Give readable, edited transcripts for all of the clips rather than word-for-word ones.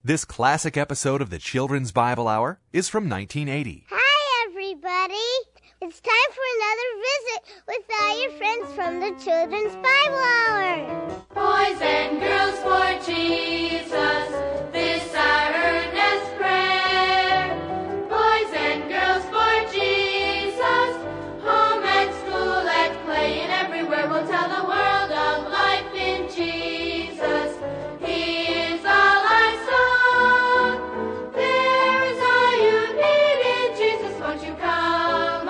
This classic episode of the Children's Bible Hour is from 1980. Hi, everybody. It's time for another visit with all your friends from the Children's Bible Hour. Boys and girls for Jesus, this our earnest prayer. Boys and girls for Jesus, home and school and play and everywhere we'll tell the world of life in Jesus. He is all our song. There is all you need in Jesus. Won't you come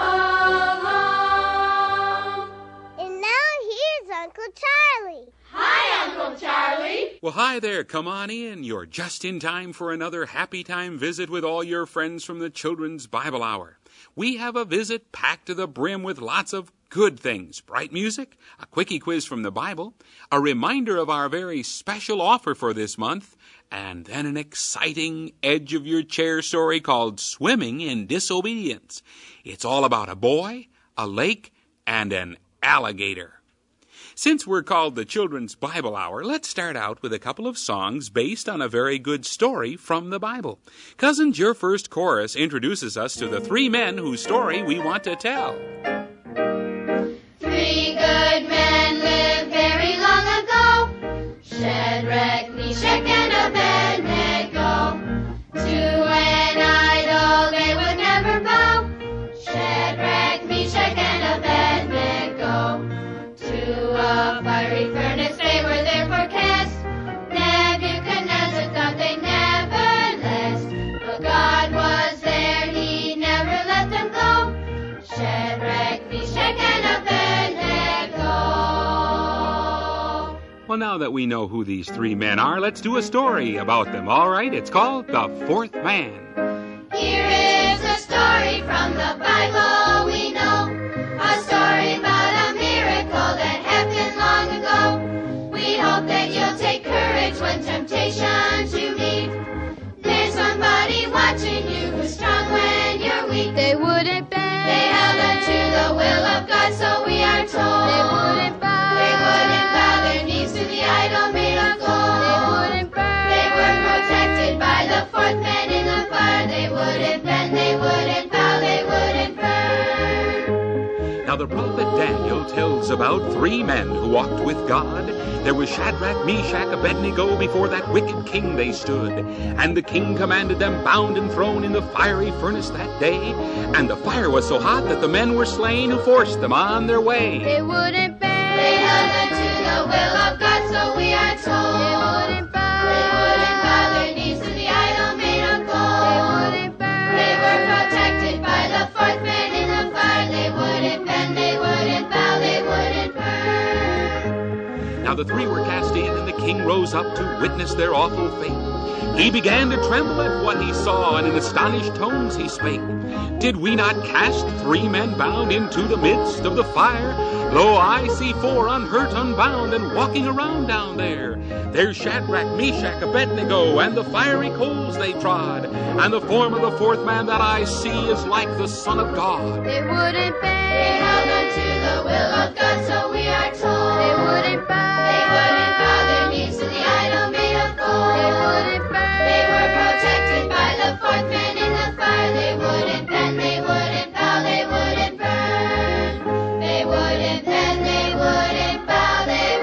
along? And now here's Uncle Charlie. Hi, Uncle Charlie. Well, hi there. Come on in. You're just in time for another happy time visit with all your friends from the Children's Bible Hour. We have a visit packed to the brim with lots of good things. Bright music, a quickie quiz from the Bible, a reminder of our very special offer for this month, and then an exciting edge-of-your-chair story called Swimming in Disobedience. It's all about a boy, a lake, and an alligator. Since we're called the Children's Bible Hour, let's start out with a couple of songs based on a very good story from the Bible. Cousins, your first chorus introduces us to the three men whose story we want to tell. 3 good men lived very long ago, Shadrach, Meshach, and Abednego. To an idol they would never bow, Shadrach, Meshach, and Abednego. To a fiery furnace they were therefore cast. Nebuchadnezzar thought they'd never last, but God was there, He never let them go. Shadrach, Meshach, and Abednego. Well, now that we know who these three men are, let's do a story about them, all right? It's called The Fourth Man. Here is a story from the Bible we know, a story about a miracle that happened long ago. We hope that you'll take courage when temptations you meet. There's somebody watching you who's strong when you're weak. They wouldn't bend. They held unto the will of God, so we are told. They wouldn't bow. They wouldn't bow their knees to the idol made of gold. They wouldn't burn. They were protected by the fourth man in the fire. They wouldn't bend, they wouldn't bow, they wouldn't burn. Now the prophet Daniel tells about three men who walked with God. There was Shadrach, Meshach, Abednego. Before that wicked king they stood. And the king commanded them bound and thrown in the fiery furnace that day. And the fire was so hot that the men were slain who forced them on their way. They wouldn't bend. They held unto the will of God, so we are told. They wouldn't bow. They wouldn't bow their knees to the idol made of gold. They wouldn't burn. They were protected by the fourth man in the fire. They wouldn't bend, they wouldn't bow, they wouldn't burn. Now the three were cast in, and the king rose up to witness their awful fate. He began to tremble at what he saw, and in astonished tones he spake. Did we not cast 3 men bound into the midst of the fire? Lo, I see 4 unhurt, unbound, and walking around down there. There's Shadrach, Meshach, Abednego, and the fiery coals they trod. And the form of the fourth man that I see is like the Son of God. They wouldn't bend. They held unto the will of God, so we are told. They wouldn't bow. They wouldn't bow their knees to the idol made of gold. They wouldn't burn. They were protected by the fourth man in the fire. They wouldn't bend, they wouldn't bow, they wouldn't burn. They wouldn't bend, they wouldn't bow, they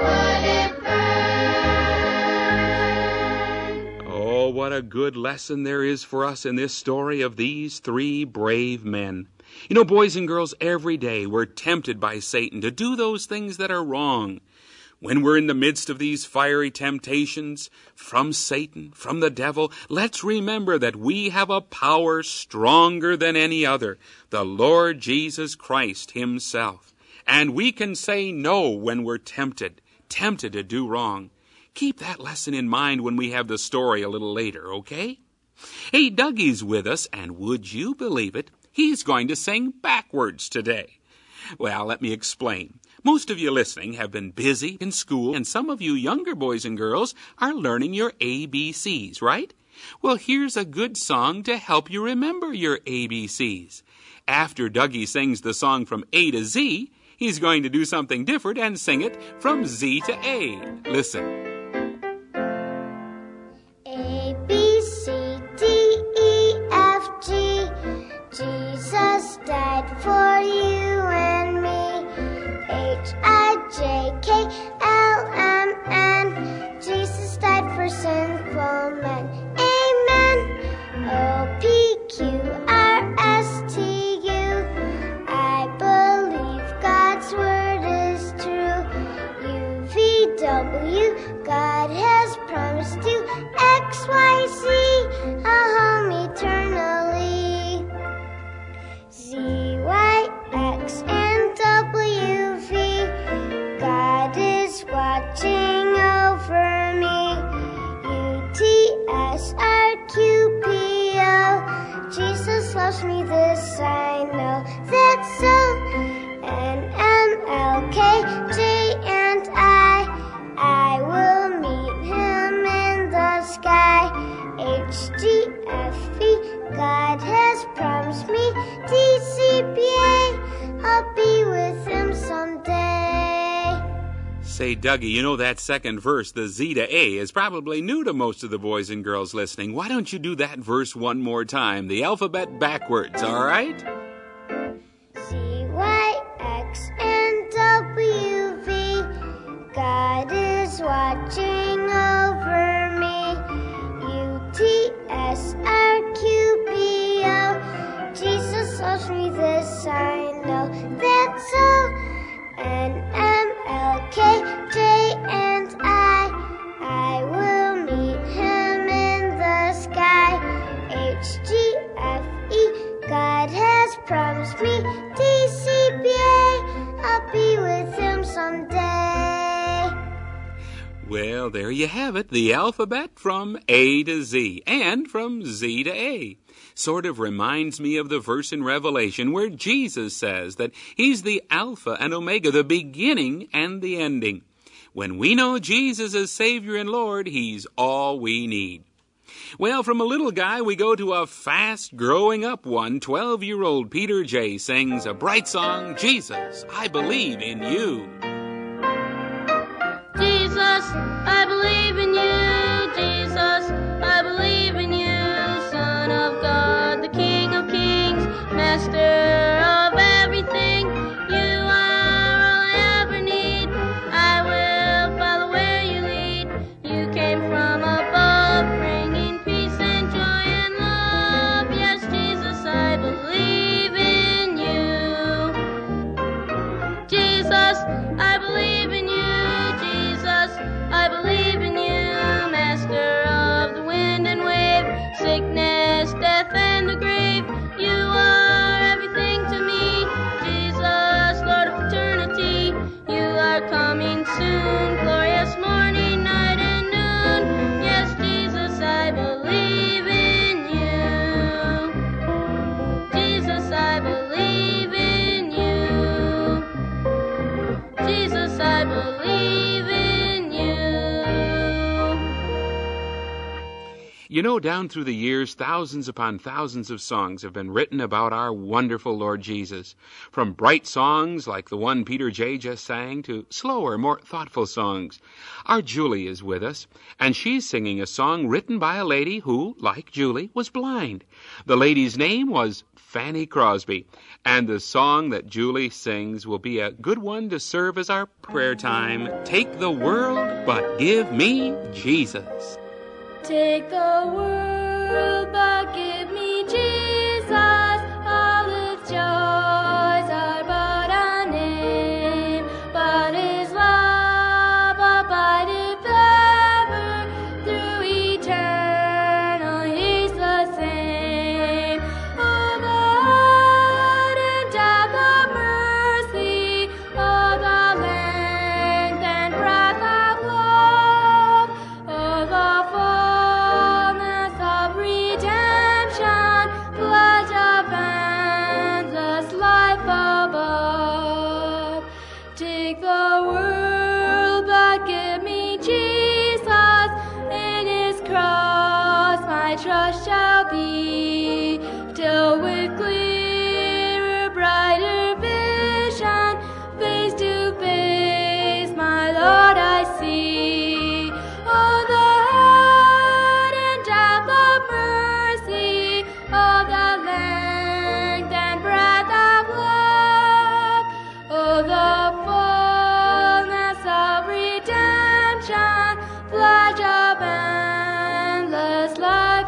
wouldn't burn. Oh, what a good lesson there is for us in this story of these 3 brave men. You know, boys and girls, every day we're tempted by Satan to do those things that are wrong. When we're in the midst of these fiery temptations from Satan, from the devil, let's remember that we have a power stronger than any other, the Lord Jesus Christ Himself. And we can say no when we're tempted to do wrong. Keep that lesson in mind when we have the story a little later, okay? Hey, Dougie's with us, and would you believe it, he's going to sing backwards today. Well, let me explain. Most of you listening have been busy in school, and some of you younger boys and girls are learning your ABCs, right? Well, here's a good song to help you remember your ABCs. After Dougie sings the song from A to Z, he's going to do something different and sing it from Z to A. Listen. A, B, Say, Dougie, you know that second verse, the Z to A, is probably new to most of the boys and girls listening. Why don't you do that verse one more time? The alphabet backwards, all right? C, Y, X, and W, V. God is watching over me. U, T, S, R, Q, B, O. Jesus loves me, this I know. That's so. N, M, L, K, J, and I will meet him in the sky. H, G, F, E, God has promised me. D, C, B, A, I'll be with him someday. Well, there you have it, the alphabet from A to Z, and from Z to A. Sort of reminds me of the verse in Revelation where Jesus says that he's the Alpha and Omega, the beginning and the ending. When we know Jesus as Savior and Lord, he's all we need. Well, from a little guy, we go to a fast-growing-up one. 12-year-old Peter J. sings a bright song, Jesus, I Believe in You. Jesus, I believe in you. Jesus, I believe in you. Son of God, the King of Kings, Master of everything. You are all I ever need. I will follow where you lead. You came from above, bringing peace and joy and love. Yes, Jesus, I believe in you. Jesus, I believe in you. I believe in you, Master of the wind and wave, sickness, death, and the grave. You are everything to me, Jesus, Lord of eternity. You are coming soon, glorious morning, night, and noon. Yes, Jesus, I believe in you. Jesus, I believe in you. Jesus, I believe in you. You know, down through the years, thousands upon thousands of songs have been written about our wonderful Lord Jesus. From bright songs like the one Peter J. just sang to slower, more thoughtful songs. Our Julie is with us, and she's singing a song written by a lady who, like Julie, was blind. The lady's name was Fanny Crosby, and the song that Julie sings will be a good one to serve as our prayer time. Take the world, but give me Jesus. Take the world, but give me Jesus. All its joys are but a name, but his love abideth ever through eternal. He's the same. Oh, God and depth of mercy, oh, the length and breadth of love, oh, the fullness of redemption, pledge of endless life above. Take the world, but give me Jesus. In his cross my trust shall be, till with clearer, brighter vision, face to face, my Lord I see. Oh, the height and depth of mercy, oh, the length and breadth of love, oh, the fullness of redemption, pledge of endless life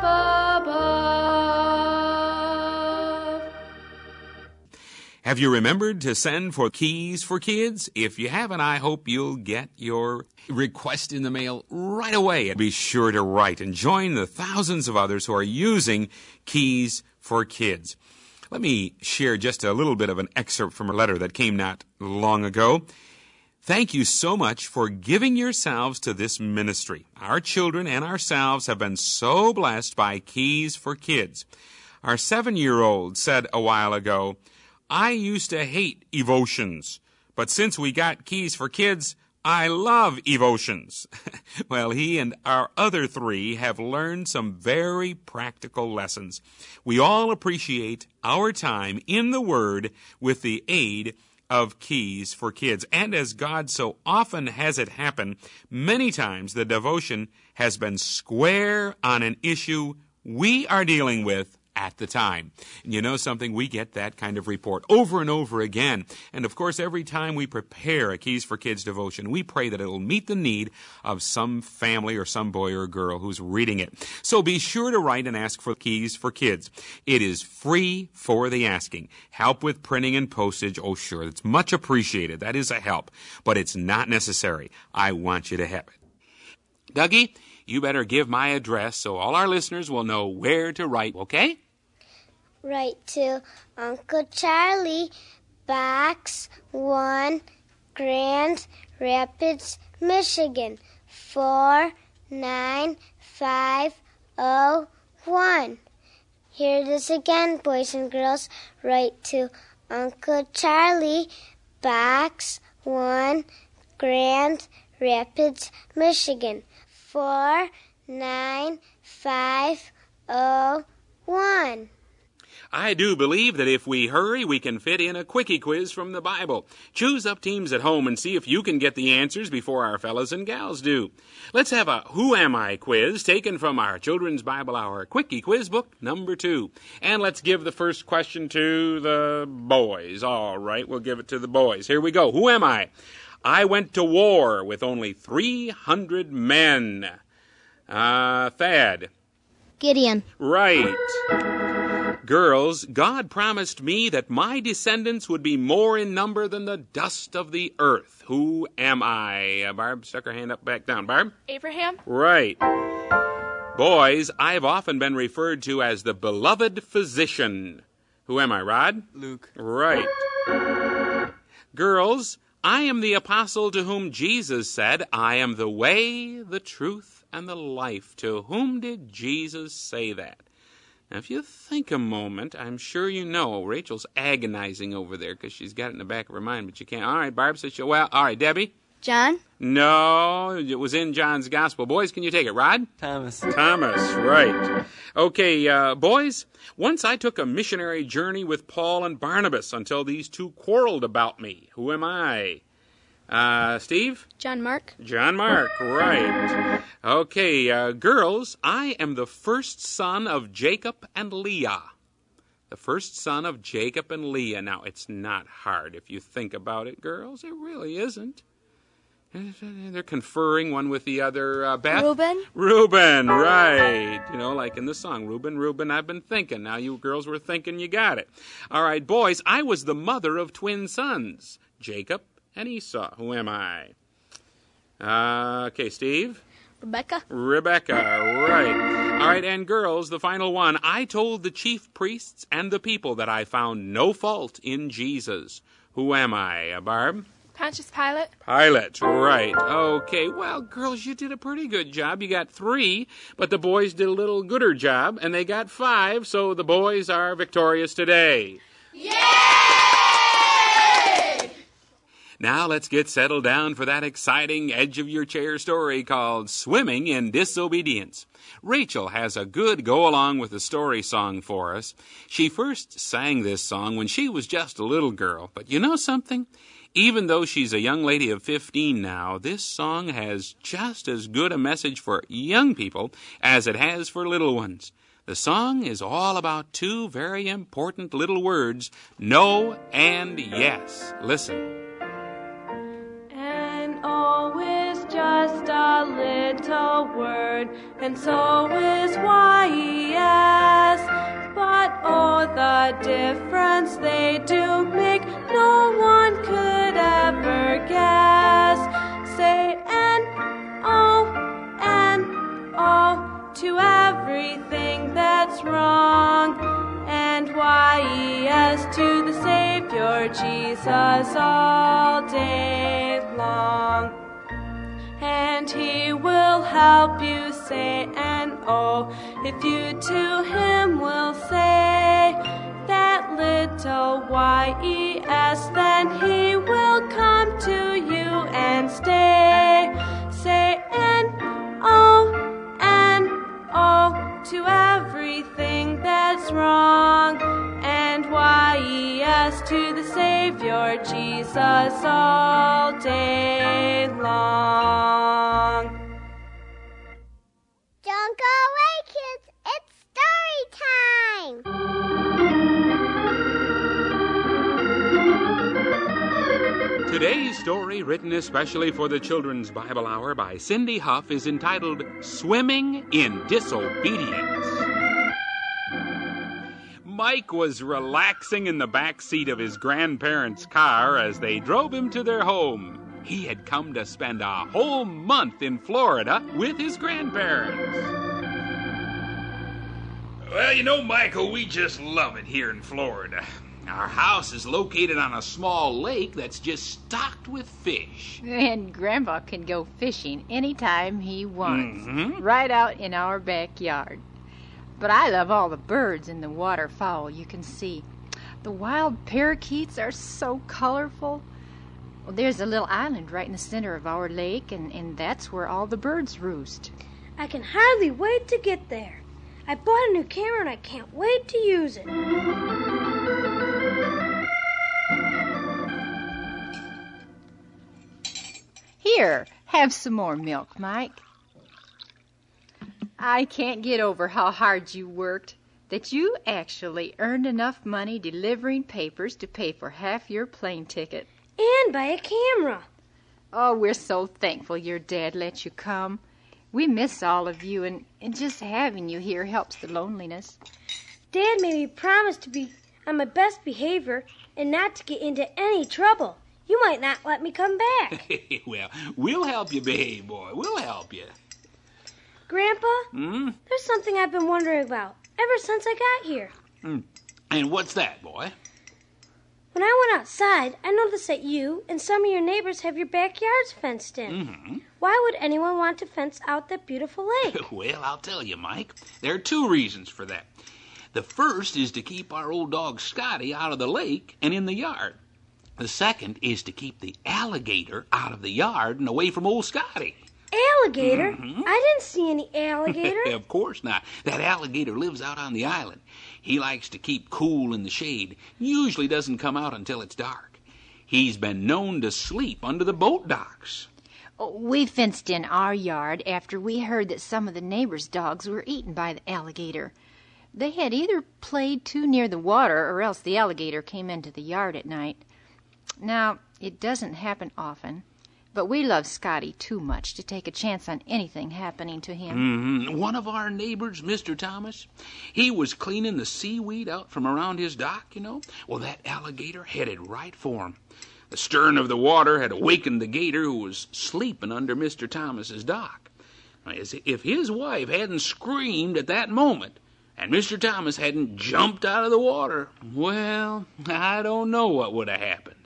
above. Have you remembered to send for Keys for Kids? If you haven't, I hope you'll get your request in the mail right away. And be sure to write and join the thousands of others who are using Keys for Kids. Let me share just a little bit of an excerpt from a letter that came not long ago. Thank you so much for giving yourselves to this ministry. Our children and ourselves have been so blessed by Keys for Kids. Our 7-year-old said a while ago, I used to hate evotions, but since we got Keys for Kids, I love evotions. Well, he and our other 3 have learned some very practical lessons. We all appreciate our time in the Word with the aid of Keys for Kids. And as God so often has it happen, many times the devotion has been square on an issue we are dealing with at the time. And you know something? We get that kind of report over and over again. And of course, every time we prepare a Keys for Kids devotion, we pray that it'll meet the need of some family or some boy or girl who's reading it. So be sure to write and ask for Keys for Kids. It is free for the asking. Help with printing and postage, oh sure, it's much appreciated. That is a help. But it's not necessary. I want you to have it. Dougie, you better give my address so all our listeners will know where to write, okay? Write to Uncle Charlie, Box 1, Grand Rapids, Michigan, 49501. Here it is again, boys and girls. Write to Uncle Charlie, Box 1, Grand Rapids, Michigan, 49501. I do believe that if we hurry, we can fit in a quickie quiz from the Bible. Choose up teams at home and see if you can get the answers before our fellas and gals do. Let's have a Who Am I quiz taken from our Children's Bible Hour Quickie Quiz Book number 2. And let's give the first question to the boys. All right, we'll give it to the boys. Here we go. Who am I? I went to war with only 300 men. Thad. Gideon. Right. Girls, God promised me that my descendants would be more in number than the dust of the earth. Who am I? Barb stuck her hand up, back down. Barb? Abraham. Right. Boys, I've often been referred to as the beloved physician. Who am I, Rod? Luke. Right. Girls, I am the apostle to whom Jesus said, I am the way, the truth, and the life. To whom did Jesus say that? Now, if you think a moment, I'm sure you know. Rachel's agonizing over there because she's got it in the back of her mind, but you can't. All right, Barb says, well, all right, Debbie? John. No, it was in John's gospel. Boys, can you take it? Rod? Thomas. Thomas, right. Okay, boys, once I took a missionary journey with Paul and Barnabas until these two quarreled about me. Who am I? Steve? John Mark. John Mark, right. Okay, girls, I am the first son of Jacob and Leah. The first son of Jacob and Leah. Now, it's not hard if you think about it, girls. It really isn't. They're conferring one with the other. Beth? Reuben. Reuben, right. You know, like in the song, Reuben, Reuben, I've been thinking. Now you girls were thinking, you got it. All right, boys, I was the mother of twin sons, Jacob and Esau. Who am I? Okay, Steve? Rebecca. Rebecca, right. All right, and girls, the final one. I told the chief priests and the people that I found no fault in Jesus. Who am I? Barb? Pontius Pilate. Pilate, right. Okay, well, girls, you did a pretty good job. You got 3, but the boys did a little gooder job, and they got 5, so the boys are victorious today. Yay! Now let's get settled down for that exciting edge-of-your-chair story called Swimming in Disobedience. Rachel has a good go-along with the story song for us. She first sang this song when she was just a little girl, but you know something? Even though she's a young lady of 15 now, this song has just as good a message for young people as it has for little ones. The song is all about 2 very important little words, no and yes. Listen. And O is just a little word, and so is Y-E-S. But oh, the difference they do make, no one could ever guess. Say N-O to everything that's wrong, and Y-E-S to the Savior Jesus all day long. And He will help you say N-O if you to Him will say that little Y-E-S, then He will come to you and stay. Say N-O to everything that's wrong, and Y-E-S to the Savior Jesus all day long. Don't go away, kids. It's story time. Today's story, written especially for the Children's Bible Hour by Cindy Huff, is entitled Swimming in Disobedience. Mike was relaxing in the back seat of his grandparents' car as they drove him to their home. He had come to spend a whole month in Florida with his grandparents. Well, you know, Michael, we just love it here in Florida. Our house is located on a small lake that's just stocked with fish. And Grandpa can go fishing anytime he wants, right out in our backyard. But I love all the birds and the waterfowl you can see. The wild parakeets are so colorful. Well, there's a little island right in the center of our lake, and that's where all the birds roost. I can hardly wait to get there. I bought a new camera and I can't wait to use it. Here, have some more milk, Mike. I can't get over how hard you worked, that you actually earned enough money delivering papers to pay for half your plane ticket. And buy a camera. Oh, we're so thankful your dad let you come. We miss all of you, and just having you here helps the loneliness. Dad made me promise to be on my best behavior and not to get into any trouble. You might not let me come back. Well, we'll help you behave, boy. We'll help you. Grandpa, there's something I've been wondering about ever since I got here. And what's that, boy? When I went outside, I noticed that you and some of your neighbors have your backyards fenced in. Why would anyone want to fence out that beautiful lake? Well, I'll tell you, Mike. There are two reasons for that. The first is to keep our old dog Scotty out of the lake and in the yard. The second is to keep the alligator out of the yard and away from old Scotty. Alligator? I didn't see any alligator. Of course not. That alligator lives out on the island. He likes to keep cool in the shade. Usually doesn't come out until it's dark. He's been known to sleep under the boat docks. We fenced in our yard after we heard that some of the neighbors' dogs were eaten by the alligator. They had either played too near the water or else the alligator came into the yard at night. Now, it doesn't happen often, but we love Scotty too much to take a chance on anything happening to him. One of our neighbors, Mr. Thomas, he was cleaning the seaweed out from around his dock, you know. Well, that alligator headed right for him. The stern of the water had awakened the gator who was sleeping under Mr. Thomas's dock. As if his wife hadn't screamed at that moment, and Mr. Thomas hadn't jumped out of the water, well, I don't know what would have happened.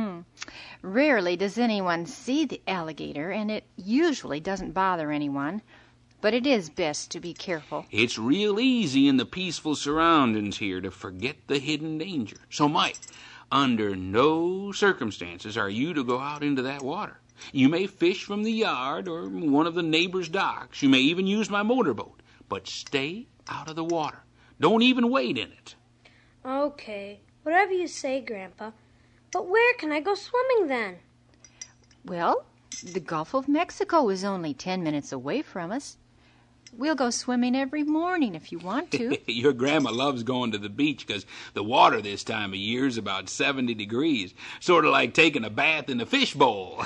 Rarely does anyone see the alligator, and it usually doesn't bother anyone. But it is best to be careful. It's real easy in the peaceful surroundings here to forget the hidden danger. So, Mike, under no circumstances are you to go out into that water. You may fish from the yard or one of the neighbor's docks. You may even use my motorboat. But stay out of the water. Don't even wade in it. Okay, whatever you say, Grandpa. But where can I go swimming then? Well, the Gulf of Mexico is only 10 minutes away from us. We'll go swimming every morning if you want to. Your grandma loves going to the beach because the water this time of year is about 70 degrees. Sort of like taking a bath in a fishbowl.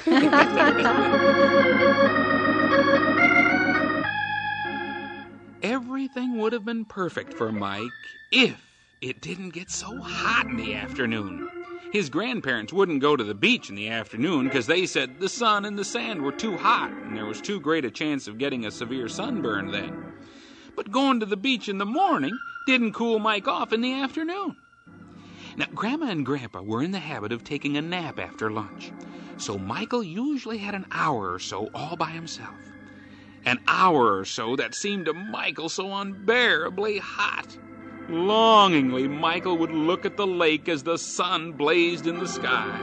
Everything would have been perfect for Mike if it didn't get so hot in the afternoon. His grandparents wouldn't go to the beach in the afternoon because they said the sun and the sand were too hot and there was too great a chance of getting a severe sunburn then. But going to the beach in the morning didn't cool Mike off in the afternoon. Now, Grandma and Grandpa were in the habit of taking a nap after lunch, so Michael usually had an hour or so all by himself. An hour or so that seemed to Michael so unbearably hot. Longingly, Michael would look at the lake as the sun blazed in the sky.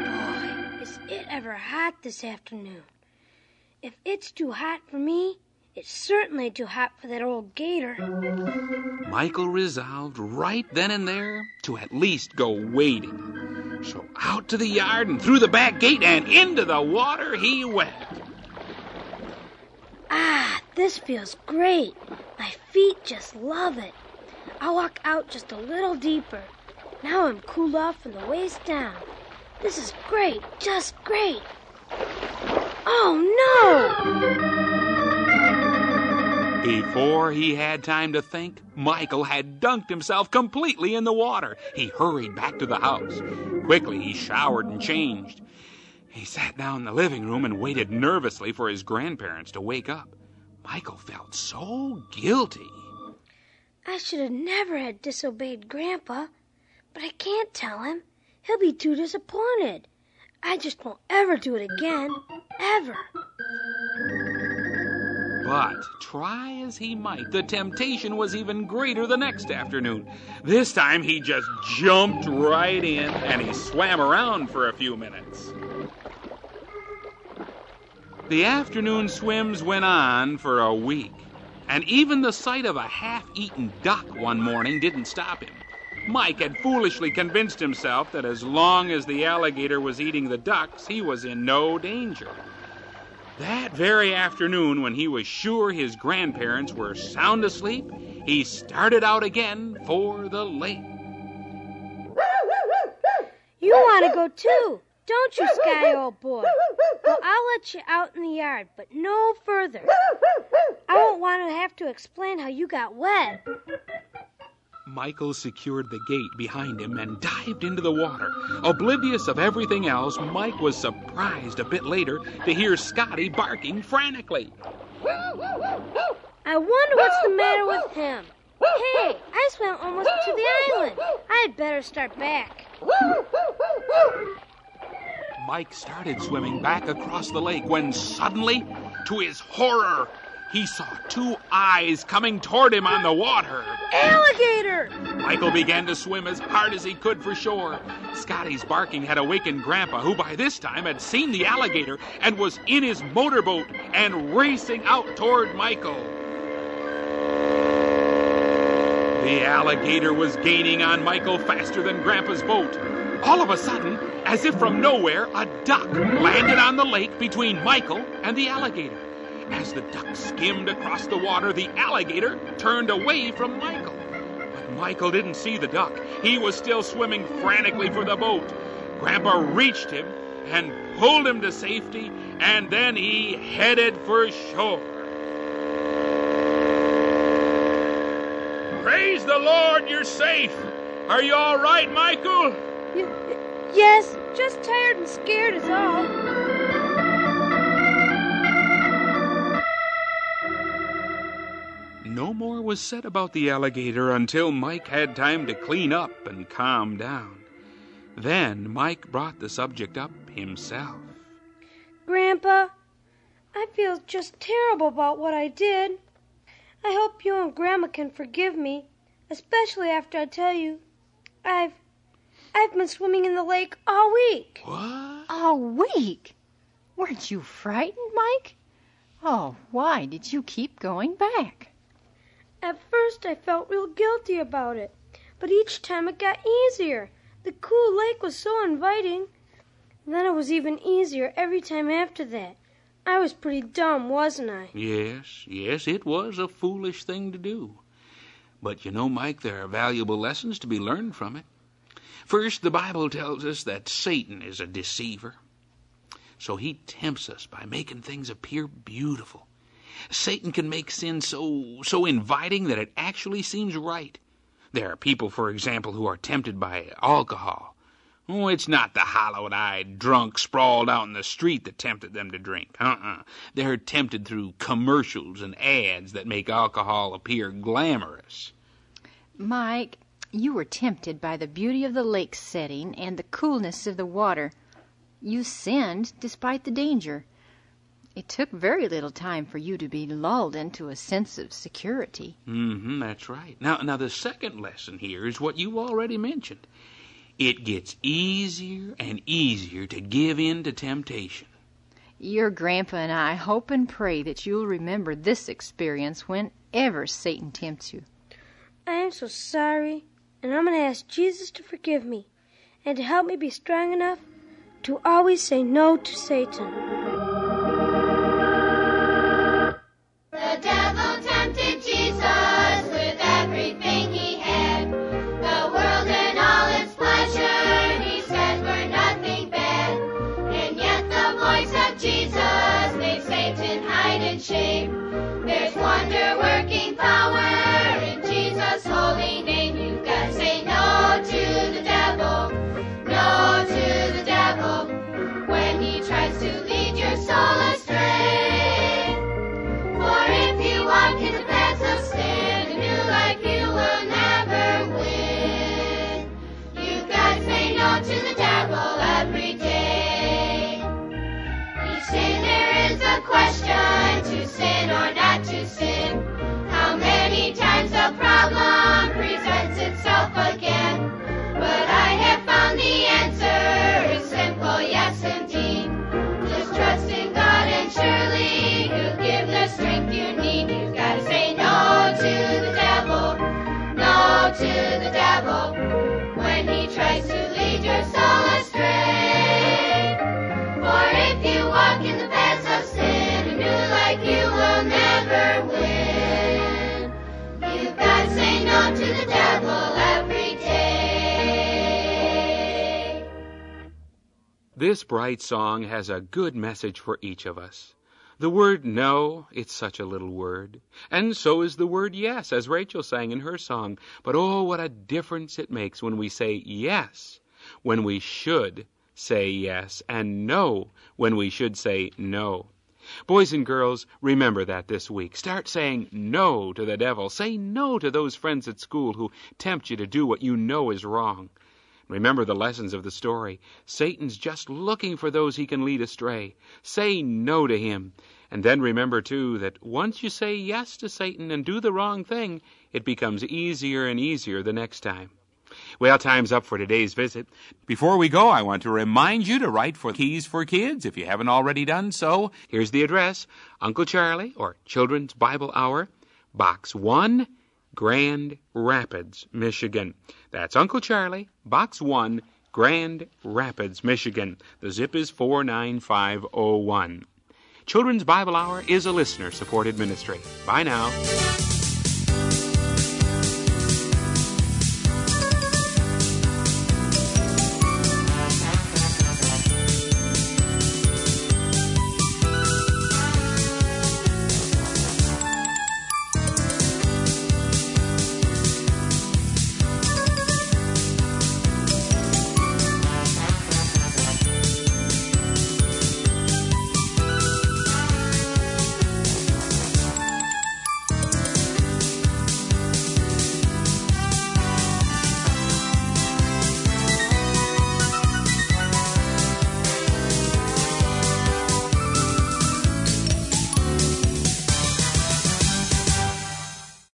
Boy, is it ever hot this afternoon. If it's too hot for me, It's certainly too hot for that old gator. Michael resolved right then and there to at least go wading. So out to the yard and through the back gate and into the water he went. Ah, this feels great. My feet just love it. I'll walk out just a little deeper. Now I'm cooled off from the waist down. This is great, just great. Oh, no! Before he had time to think, Michael had dunked himself completely in the water. He hurried back to the house. Quickly, he showered and changed. He sat down in the living room and waited nervously for his grandparents to wake up. Michael felt so guilty. I should have never had disobeyed Grandpa, but I can't tell him. He'll be too disappointed. I just won't ever do it again. Ever. But try as he might, the temptation was even greater the next afternoon. This time he just jumped right in and he swam around for a few minutes. The afternoon swims went on for a week, and even the sight of a half-eaten duck one morning didn't stop him. Mike had foolishly convinced himself that as long as the alligator was eating the ducks, he was in no danger. That very afternoon, when he was sure his grandparents were sound asleep, he started out again for the lake. You want to go too, don't you, Sky, old boy? Well, I'll let you out in the yard, but no further. I won't want to have to explain how you got wet. Michael secured the gate behind him and dived into the water. Oblivious of everything else, Mike was surprised a bit later to hear Scotty barking frantically. I wonder what's the matter with him. Hey, I swam almost to the island. I'd better start back. Mike started swimming back across the lake when suddenly, to his horror, he saw two eyes coming toward him on the water. Alligator! Michael began to swim as hard as he could for shore. Scotty's barking had awakened Grandpa, who by this time had seen the alligator and was in his motorboat and racing out toward Michael. The alligator was gaining on Michael faster than Grandpa's boat. All of a sudden, as if from nowhere, a duck landed on the lake between Michael and the alligator. As the duck skimmed across the water, the alligator turned away from Michael. But Michael didn't see the duck. He was still swimming frantically for the boat. Grandpa reached him and pulled him to safety, and then he headed for shore. Praise the Lord, you're safe. Are you all right, Michael? Yes, just tired and scared is all. No more was said about the alligator until Mike had time to clean up and calm down. Then Mike brought the subject up himself. Grandpa, I feel just terrible about what I did. I hope you and Grandma can forgive me, especially after I tell you I've been swimming in the lake all week. What? All week? Weren't you frightened, Mike? Oh, why did you keep going back? At first I felt real guilty about it, but each time it got easier. The cool lake was so inviting. Then it was even easier every time after that. I was pretty dumb, wasn't I? Yes, it was a foolish thing to do. But you know, Mike, there are valuable lessons to be learned from it. First, the Bible tells us that Satan is a deceiver. So he tempts us by making things appear beautiful. Satan can make sin so inviting that it actually seems right. There are people, for example, who are tempted by alcohol. Oh, it's not the hollow-eyed drunk sprawled out in the street that tempted them to drink. They're tempted through commercials and ads that make alcohol appear glamorous. Mike, you were tempted by the beauty of the lake setting and the coolness of the water. You sinned despite the danger. It took very little time for you to be lulled into a sense of security. That's right. Now the second lesson here is what you already mentioned. It gets easier and easier to give in to temptation. Your Grandpa and I hope and pray that you'll remember this experience whenever Satan tempts you. I am so sorry, and I'm going to ask Jesus to forgive me and to help me be strong enough to always say no to Satan. The devil tempted Jesus with everything he had. The world and all its pleasure, he said, were nothing bad. And yet the voice of Jesus made Satan hide in shame. There's wonder-working power in Jesus' holy name. You've got to say no to the devil, no to the devil, when he tries to lead your soul astray. For if you walk in the paths of sin and do like you will never win. You've got to say no to the devil every day. Each day there is a question, to sin or not to sin. How many times the problem presents itself again? But I have found the answer is simple, yes indeed. Just trust in God and surely He'll give the strength you need. You've got to say no to the devil, no to the devil, when he tries to lead your soul astray. For if you walk in the paths of sin and do like you will never win, you've got to say no to the devil every day. This bright song has a good message for each of us. The word no, it's such a little word. And so is the word yes, as Rachel sang in her song. But oh, what a difference it makes when we say yes, when we should say yes, and no, when we should say no. Boys and girls, remember that this week. Start saying no to the devil. Say no to those friends at school who tempt you to do what you know is wrong. Remember the lessons of the story. Satan's just looking for those he can lead astray. Say no to him. And then remember, too, that once you say yes to Satan and do the wrong thing, it becomes easier and easier the next time. Well, time's up for today's visit. Before we go, I want to remind you to write for Keys for Kids if you haven't already done so. Here's the address: Uncle Charlie, or Children's Bible Hour, Box 1, Grand Rapids, Michigan. That's Uncle Charlie, Box 1, Grand Rapids, Michigan. The zip is 49501. Children's Bible Hour is a listener-supported ministry. Bye now.